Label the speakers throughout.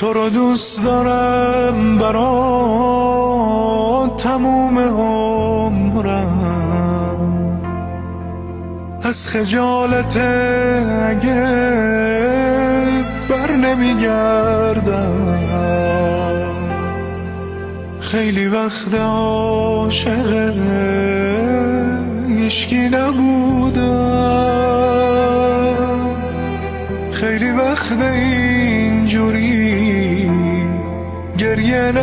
Speaker 1: تو رو دوست دارم برات تموم عمرم، از خجالت اگه بر نمیگردم. خیلی وقت عاشق هیچکی نبودم، خیلی وقت اینجوری گریه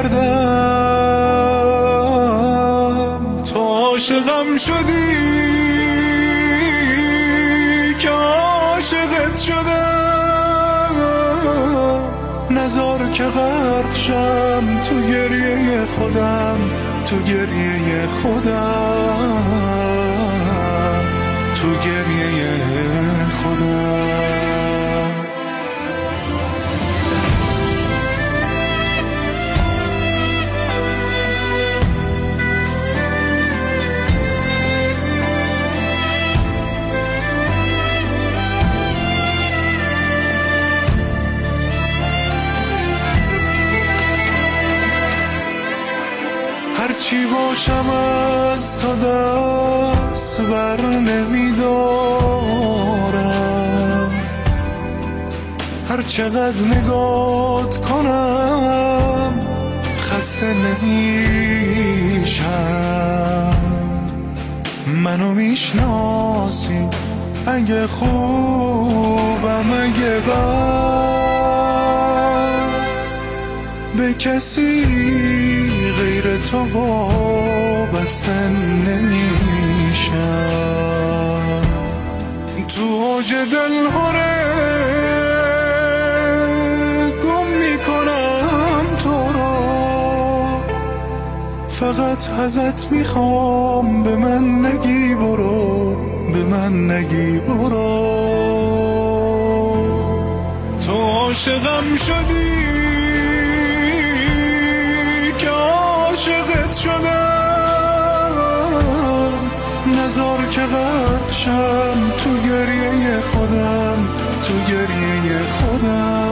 Speaker 1: نکردم. تو عاشقم شدی که عاشقت شدم، نذار که غرق شم تو گریه خودم، تو گریه خودم، تو گریه خودم. هرچی باشم از تو دست بر نمیدارم، هر چقدر نگات کنم خسته نمیشم. منو میشناسی اگه خوبم اگه بد، به کسی غیر تو وابسته نمیشم. تو اوج دلهره گم میکنم تو رو، فقط ازت میخوام به من نگی برو، به من نگی برو. تو عاشقم شدی که عاشقت شدم، نذار که غرق شم تو گریه خودم، تو گریه خودم.